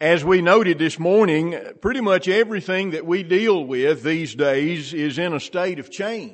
As we noted this morning, pretty much everything that we deal with these days is in a state of change.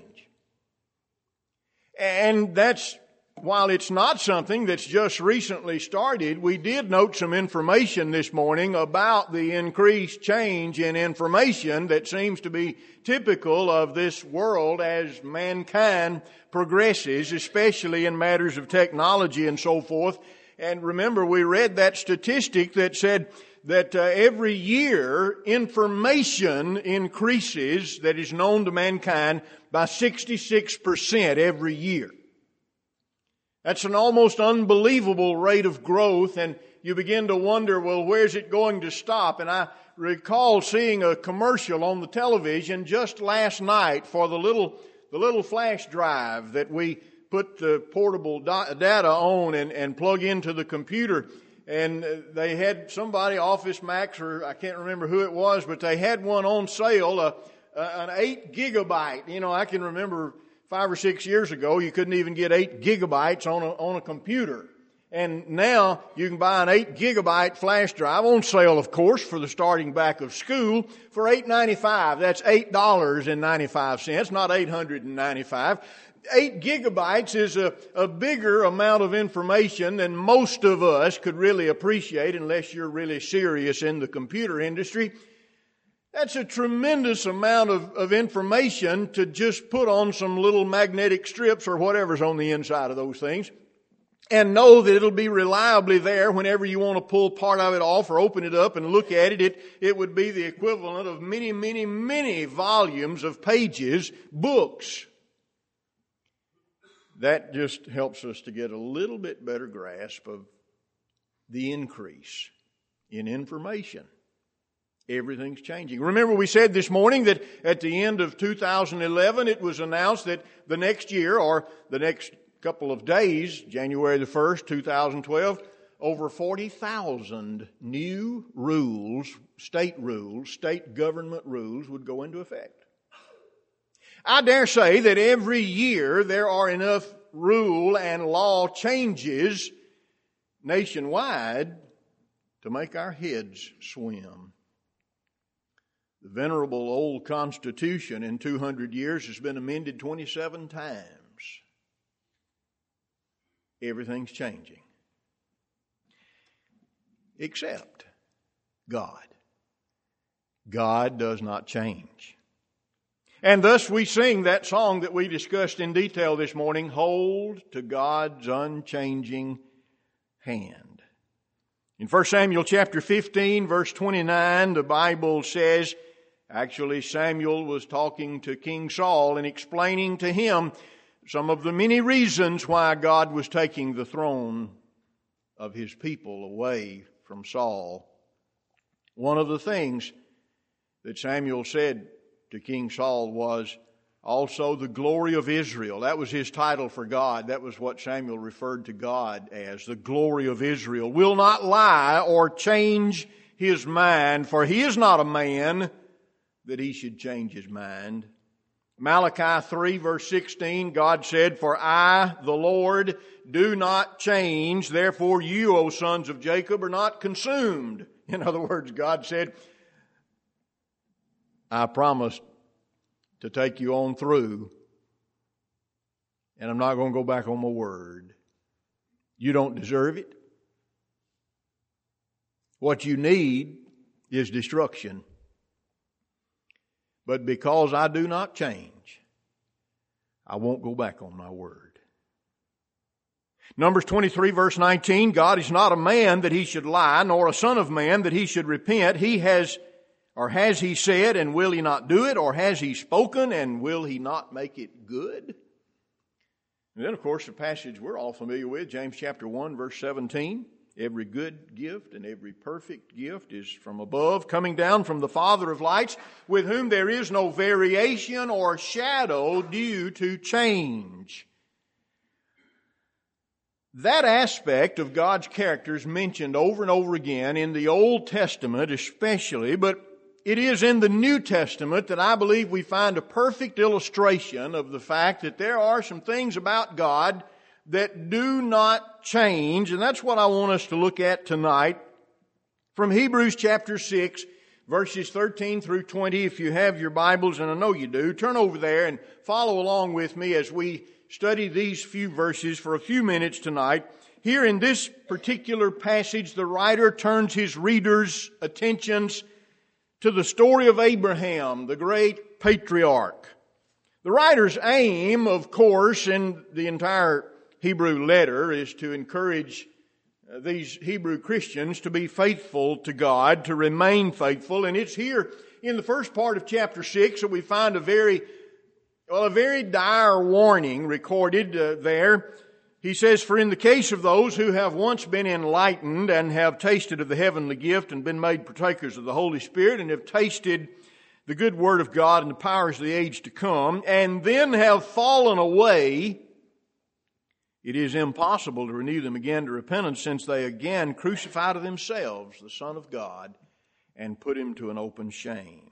And that's, while it's not something that's just recently started, we did note some information this morning about the increased change in information that seems to be typical of this world as mankind progresses, especially in matters of technology and so forth. And remember, we read that statistic that said that every year information increases that is known to mankind by 66% every year. That's an almost unbelievable rate of growth, and you begin to wonder, well, where's it going to stop? And I recall seeing a commercial on the television just last night for the little flash drive that we put the portable data on and plug into the computer. And they had somebody, Office Max, or I can't remember who it was, but they had one on sale, an 8 gigabyte. You know, I can remember 5 or 6 years ago, you couldn't even get 8 gigabytes on a computer. And now you can buy an 8 gigabyte flash drive on sale, of course, for the starting back of school for $8.95. That's $8.95, not $895. 8 gigabytes is a bigger amount of information than most of us could really appreciate unless you're really serious in the computer industry. That's a tremendous amount of information to just put on some little magnetic strips or whatever's on the inside of those things and know that it'll be reliably there whenever you want to pull part of it off or open it up and look at it. It would be the equivalent of many, many, many volumes of pages, books. That just helps us to get a little bit better grasp of the increase in information. Everything's changing. Remember, we said this morning that at the end of 2011, it was announced that the next year, or the next couple of days, January the 1st, 2012, over 40,000 new rules, state government rules would go into effect. I dare say that every year there are enough rule and law changes nationwide to make our heads swim. The venerable old Constitution in 200 years has been amended 27 times. Everything's changing. Except God. God does not change. And thus we sing that song that we discussed in detail this morning, Hold to God's Unchanging Hand. In 1 Samuel chapter 15, verse 29, the Bible says, actually Samuel was talking to King Saul and explaining to him some of the many reasons why God was taking the throne of His people away from Saul. One of the things that Samuel said to King Saul was also the glory of Israel. That was his title for God. That was what Samuel referred to God as, the glory of Israel. Will not lie or change His mind, for He is not a man that He should change His mind. Malachi 3 verse 16, God said, For I, the Lord, do not change, therefore you, O sons of Jacob, are not consumed. In other words, God said, I promised to take you on through, and I'm not going to go back on my word. You don't deserve it. What you need is destruction. But because I do not change, I won't go back on my word. Numbers 23 verse 19, God is not a man that He should lie, nor a son of man that He should repent. Has He said, and will He not do it? Or has He spoken, and will He not make it good? And then, of course, the passage we're all familiar with, James chapter 1, verse 17. Every good gift and every perfect gift is from above, coming down from the Father of lights, with whom there is no variation or shadow due to change. That aspect of God's character is mentioned over and over again in the Old Testament especially, but it is in the New Testament that I believe we find a perfect illustration of the fact that there are some things about God that do not change, and that's what I want us to look at tonight. from Hebrews chapter 6, verses 13 through 20. If you have your Bibles, and I know you do, turn over there and follow along with me as we study these few verses for a few minutes tonight. Here in this particular passage, the writer turns his readers' attentions to the story of Abraham, the great patriarch. The writer's aim, of course, in the entire Hebrew letter is to encourage these Hebrew Christians to be faithful to God, to remain faithful. And it's here in the first part of chapter 6 that we find a very dire warning recorded there. He says, "For in the case of those who have once been enlightened and have tasted of the heavenly gift and been made partakers of the Holy Spirit and have tasted the good word of God and the powers of the age to come, and then have fallen away, it is impossible to renew them again to repentance, since they again crucify to themselves the Son of God and put Him to an open shame."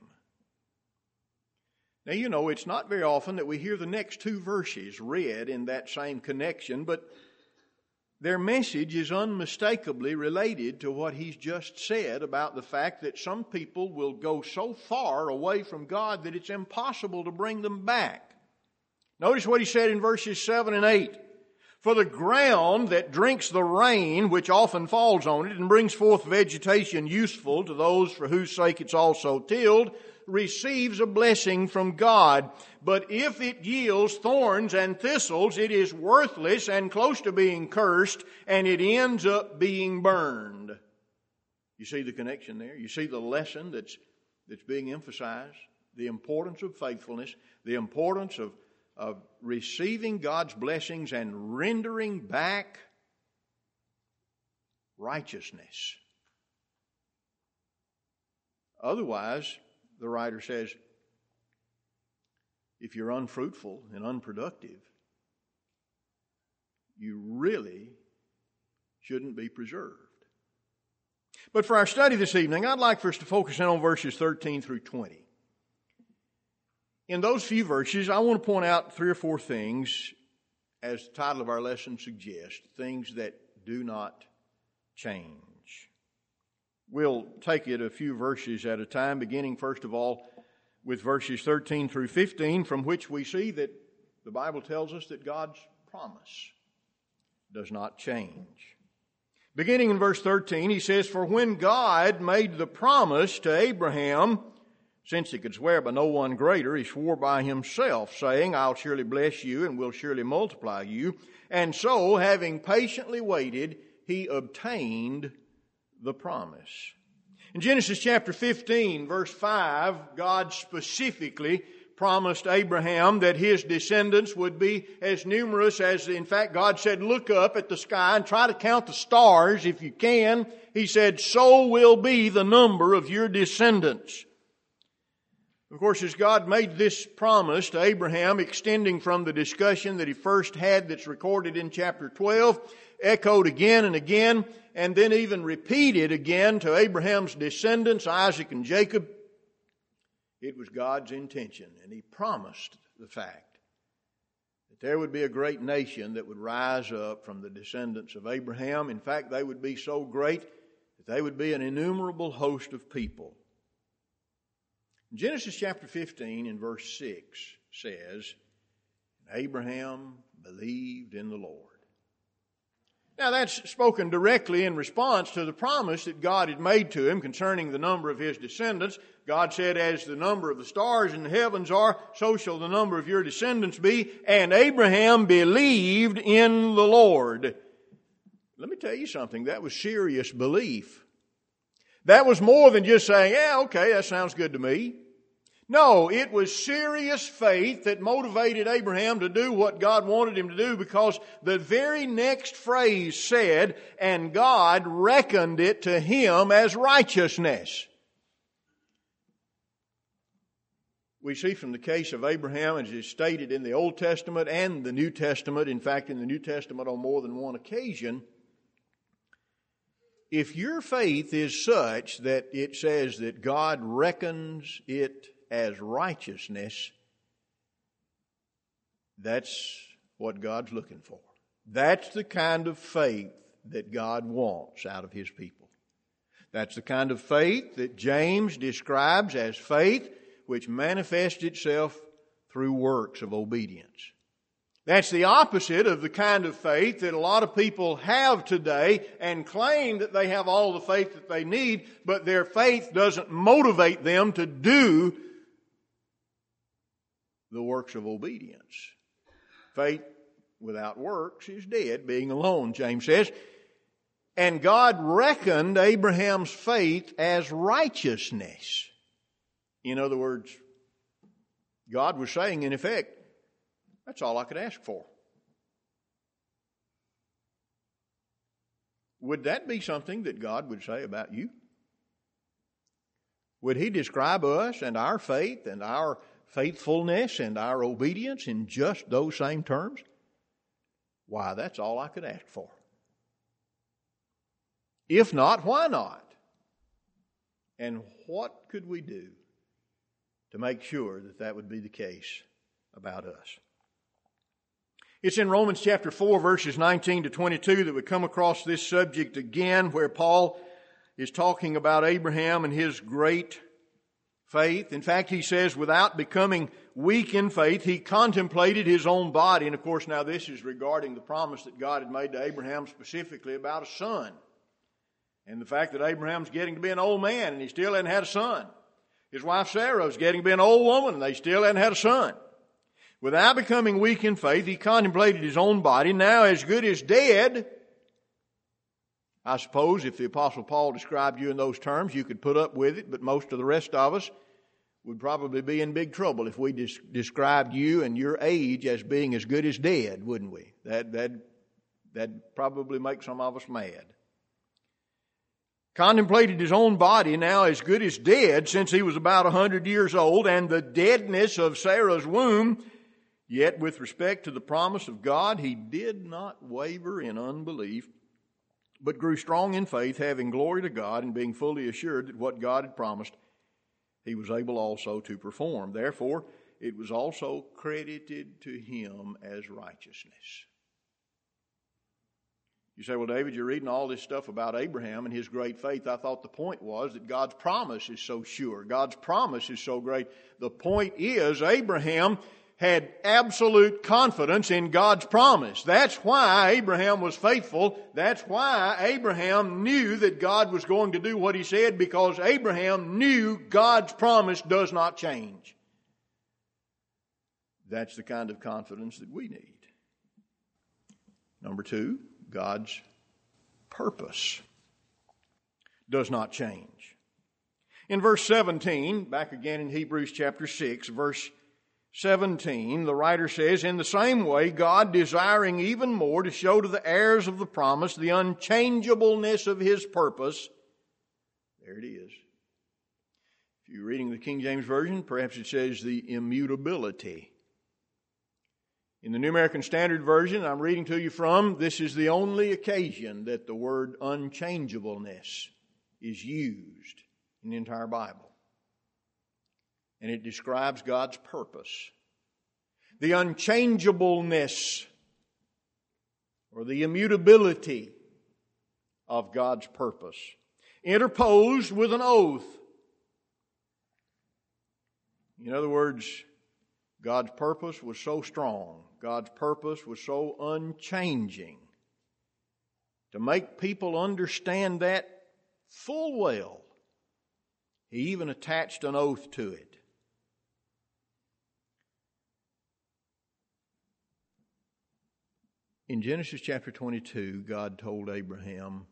Now, you know, it's not very often that we hear the next two verses read in that same connection, but their message is unmistakably related to what he's just said about the fact that some people will go so far away from God that it's impossible to bring them back. Notice what he said in verses 7 and 8. "For the ground that drinks the rain which often falls on it and brings forth vegetation useful to those for whose sake it's also tilled, receives a blessing from God. But if it yields thorns and thistles, it is worthless and close to being cursed, and it ends up being burned." You see the connection there? You see the lesson that's being emphasized? The importance of faithfulness, the importance of receiving God's blessings and rendering back righteousness. Otherwise, the writer says, if you're unfruitful and unproductive, you really shouldn't be preserved. But for our study this evening, I'd like for us to focus in on verses 13 through 20. In those few verses, I want to point out 3 or 4 things, as the title of our lesson suggests, things that do not change. We'll take it a few verses at a time, beginning first of all with verses 13 through 15, from which we see that the Bible tells us that God's promise does not change. Beginning in verse 13, he says, "For when God made the promise to Abraham, since he could swear by no one greater, he swore by himself, saying, I'll surely bless you and will surely multiply you. And so, having patiently waited, he obtained the promise." In Genesis chapter 15, verse 5, God specifically promised Abraham that his descendants would be as numerous as, in fact, God said, look up at the sky and try to count the stars if you can. He said, so will be the number of your descendants. Of course, as God made this promise to Abraham, extending from the discussion that he first had that's recorded in chapter 12, echoed again and again, and then even repeated again to Abraham's descendants, Isaac and Jacob, it was God's intention, and He promised the fact that there would be a great nation that would rise up from the descendants of Abraham. In fact, they would be so great that they would be an innumerable host of people. Genesis chapter 15 in verse 6 says, Abraham believed in the Lord. Now that's spoken directly in response to the promise that God had made to him concerning the number of his descendants. God said, as the number of the stars in the heavens are, so shall the number of your descendants be. And Abraham believed in the Lord. Let me tell you something, that was serious belief. That was more than just saying, yeah, okay, that sounds good to me. No, it was serious faith that motivated Abraham to do what God wanted him to do, because the very next phrase said, and God reckoned it to him as righteousness. We see from the case of Abraham, as is stated in the Old Testament and the New Testament, in fact in the New Testament on more than one occasion, if your faith is such that it says that God reckons it as righteousness, that's what God's looking for. That's the kind of faith that God wants out of His people. That's the kind of faith that James describes as faith which manifests itself through works of obedience. That's the opposite of the kind of faith that a lot of people have today and claim that they have all the faith that they need, but their faith doesn't motivate them to do the works of obedience. Faith without works is dead, being alone, James says. And God reckoned Abraham's faith as righteousness. In other words, God was saying, in effect, that's all I could ask for. Would that be something that God would say about you? Would He describe us and our faith and our faithfulness and our obedience in just those same terms? Why, that's all I could ask for. If not, why not? And what could we do to make sure that that would be the case about us? It's in Romans chapter 4, verses 19 to 22 that we come across this subject again, where Paul is talking about Abraham and his great faith. In fact, he says, without becoming weak in faith, he contemplated his own body. And of course, now this is regarding the promise that God had made to Abraham specifically about a son. And the fact that Abraham's getting to be an old man and he still hadn't had a son. His wife Sarah's getting to be an old woman and they still hadn't had a son. Without becoming weak in faith, he contemplated his own body, now as good as dead. I suppose if the Apostle Paul described you in those terms, you could put up with it, but most of the rest of us would probably be in big trouble if we described you and your age as being as good as dead, wouldn't we? That'd probably make some of us mad. Contemplated his own body, now as good as dead, since he was about 100 years old, and the deadness of Sarah's womb. Yet with respect to the promise of God, he did not waver in unbelief, but grew strong in faith, having glory to God, and being fully assured that what God had promised, he was able also to perform. Therefore, it was also credited to him as righteousness. You say, well, David, you're reading all this stuff about Abraham and his great faith. I thought the point was that God's promise is so sure. God's promise is so great. The point is, Abraham had absolute confidence in God's promise. That's why Abraham was faithful. That's why Abraham knew that God was going to do what He said, because Abraham knew God's promise does not change. That's the kind of confidence that we need. Number two, God's purpose does not change. In verse 17, back again in Hebrews chapter 6, verse 17, the writer says, in the same way, God, desiring even more to show to the heirs of the promise the unchangeableness of His purpose. There it is. If you're reading the King James Version, perhaps it says the immutability. In the New American Standard Version I'm reading to you from, this is the only occasion that the word unchangeableness is used in the entire Bible. And it describes God's purpose. The unchangeableness or the immutability of God's purpose, interposed with an oath. In other words, God's purpose was so strong, God's purpose was so unchanging, to make people understand that full well, He even attached an oath to it. In Genesis chapter 22, God told Abraham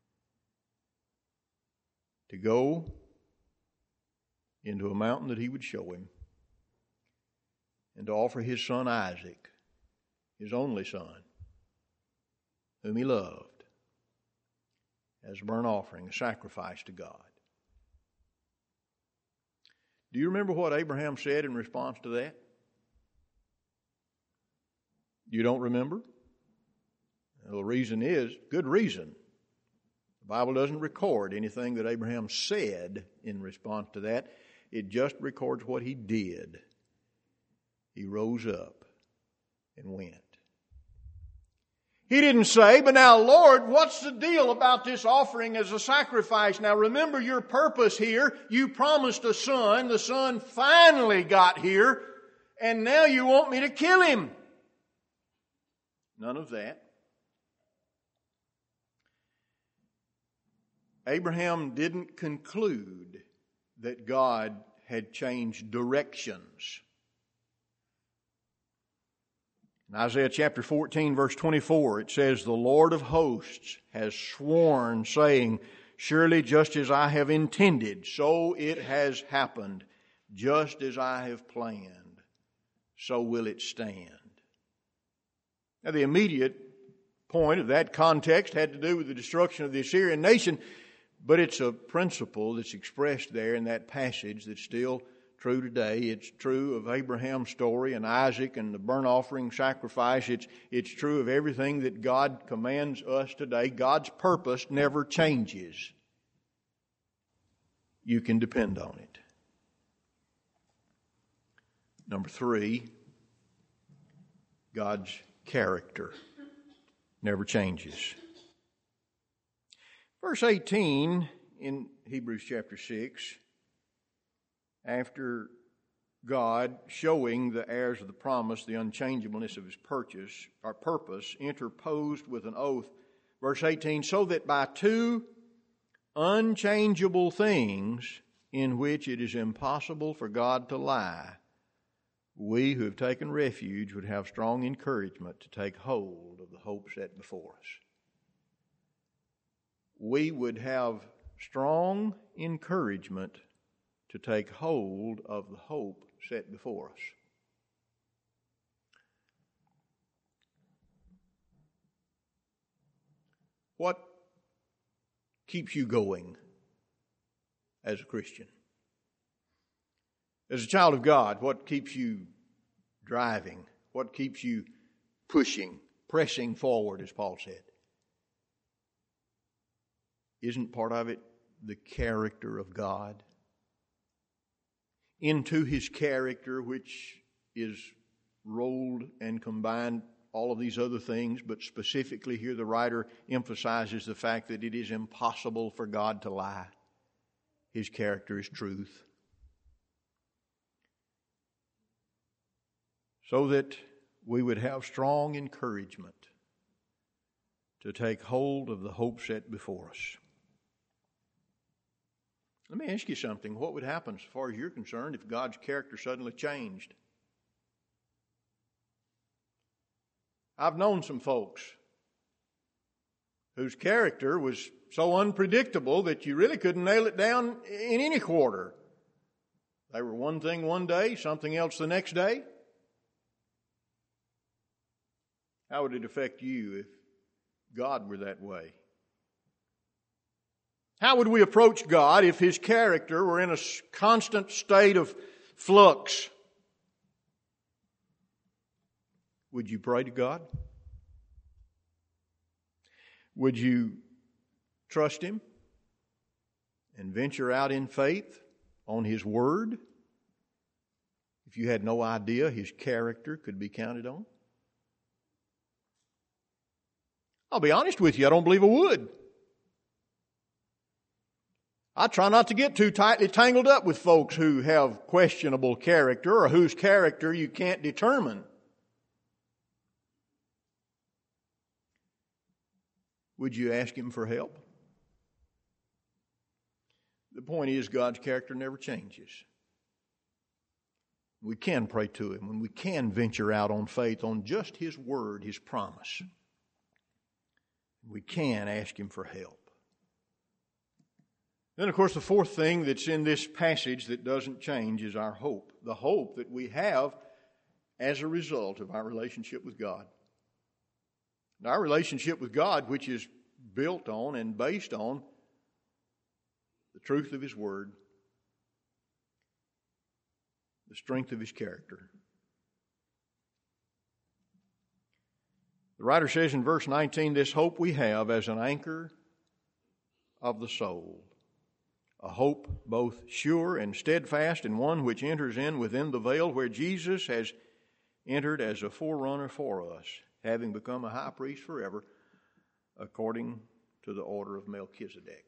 to go into a mountain that He would show him and to offer his son Isaac, his only son, whom he loved, as a burnt offering, a sacrifice to God. Do you remember what Abraham said in response to that? You don't remember? Well, the reason is, good reason. The Bible doesn't record anything that Abraham said in response to that. It just records what he did. He rose up and went. He didn't say, but now, Lord, what's the deal about this offering as a sacrifice? Now, remember your purpose here. You promised a son. The son finally got here, and now you want me to kill him. None of that. Abraham didn't conclude that God had changed directions. In Isaiah chapter 14, verse 24, it says, "The Lord of hosts has sworn, saying, surely just as I have intended, so it has happened. Just as I have planned, so will it stand." Now, the immediate point of that context had to do with the destruction of the Assyrian nation, but it's a principle that's expressed there in that passage that's still true today. It's true of Abraham's story and Isaac and the burnt offering sacrifice. It's true of everything that God commands us today. God's purpose never changes. You can depend on it. Number 3, God's character never changes. Verse 18 in Hebrews chapter 6, after God showing the heirs of the promise the unchangeableness of His purpose, interposed with an oath. Verse 18, "So that by 2 unchangeable things in which it is impossible for God to lie, we who have taken refuge would have strong encouragement to take hold of the hope set before us." We would have strong encouragement to take hold of the hope set before us. What keeps you going as a Christian? As a child of God, what keeps you driving? What keeps you pushing, pressing forward, as Paul said? Isn't part of it the character of God? Into His character, which is rolled and combined all of these other things, but specifically here the writer emphasizes the fact that it is impossible for God to lie. His character is truth. So that we would have strong encouragement to take hold of the hope set before us. Let me ask you something. What would happen, as far as you're concerned, if God's character suddenly changed? I've known some folks whose character was so unpredictable that you really couldn't nail it down in any quarter. They were one thing one day, something else the next day. How would it affect you if God were that way? How would we approach God if His character were in a constant state of flux? Would you pray to God? Would you trust Him and venture out in faith on His Word if you had no idea His character could be counted on? I'll be honest with you, I don't believe I would. I try not to get too tightly tangled up with folks who have questionable character or whose character you can't determine. Would you ask Him for help? The point is, God's character never changes. We can pray to Him and we can venture out on faith on just His Word, His promise. We can ask Him for help. Then, of course, the fourth thing that's in this passage that doesn't change is our hope. The hope that we have as a result of our relationship with God. And our relationship with God, which is built on and based on the truth of His Word, the strength of His character. The writer says in verse 19, "This hope we have as an anchor of the soul, a hope both sure and steadfast, and one which enters in within the veil where Jesus has entered as a forerunner for us, having become a high priest forever, according to the order of Melchizedek.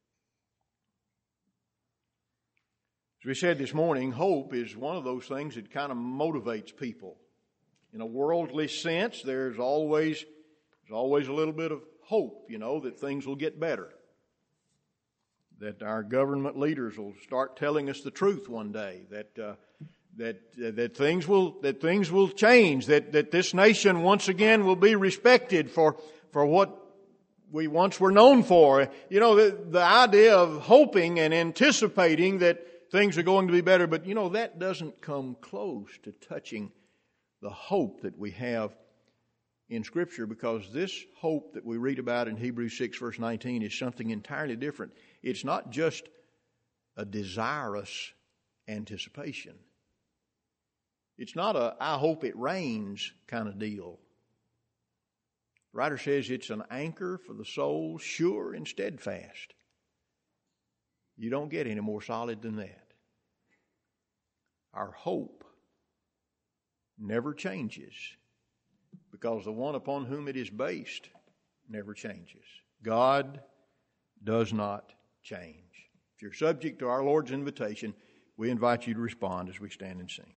As we said this morning, hope is one of those things that kind of motivates people. In a worldly sense, there's always a little bit of hope, that things will get better. That our government leaders will start telling us the truth one day. That things will change. That this nation once again will be respected for what we once were known for. The idea of hoping and anticipating that things are going to be better, but that doesn't come close to touching the hope that we have in Scripture, because this hope that we read about in Hebrews 6 verse 19 is something entirely different. It's not just a desirous anticipation. It's not a I hope it rains kind of deal. The writer says it's an anchor for the soul, sure and steadfast. You don't get any more solid than that. Our hope never changes, because the one upon whom it is based never changes. God does not change. If you're subject to our Lord's invitation, we invite you to respond as we stand and sing.